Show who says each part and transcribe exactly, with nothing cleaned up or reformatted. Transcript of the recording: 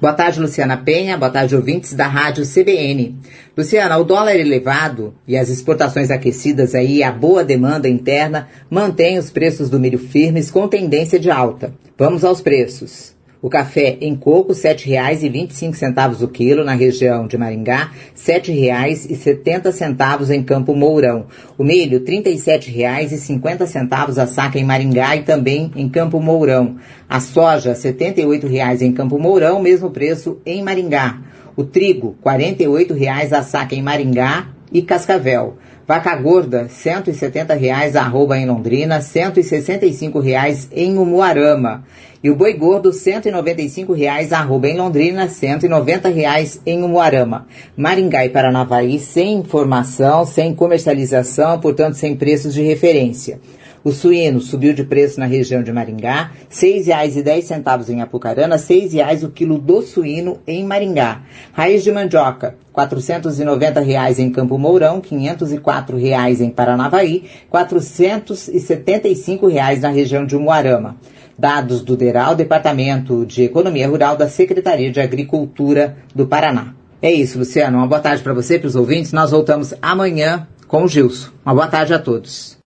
Speaker 1: Boa tarde, Luciana Penha. Boa tarde, ouvintes da Rádio C B N. Luciana, o dólar elevado e as exportações aquecidas aí, a boa demanda interna, mantém os preços do milho firmes com tendência de alta. Vamos aos preços. O café em coco, sete reais e vinte e cinco centavos o quilo na região de Maringá, sete reais e setenta centavos em Campo Mourão. O milho, trinta e sete reais e cinquenta centavos a saca em Maringá e também em Campo Mourão. A soja, setenta e oito reais em Campo Mourão, mesmo preço em Maringá. O trigo, quarenta e oito reais a saca em Maringá e Cascavel. Vaca gorda, cento e setenta reais a arroba em Londrina, cento e sessenta e cinco reais em Umuarama. E o boi gordo, cento e noventa e cinco reais a arroba em Londrina, cento e noventa reais em Umuarama. Maringá e Paranavaí sem informação, sem comercialização, portanto sem preços de referência. O suíno subiu de preço na região de Maringá, seis reais e dez centavos em Apucarana, seis reais o quilo do suíno em Maringá. Raiz de mandioca, quatrocentos e noventa reais em Campo Mourão, quinhentos e quatro reais em Paranavaí, quatrocentos e setenta e cinco reais na região de Umuarama. Dados do DERAL, Departamento de Economia Rural da Secretaria de Agricultura do Paraná. É isso, Luciano. Uma boa tarde para você, para os ouvintes. Nós voltamos amanhã com o Gilson. Uma boa tarde a todos.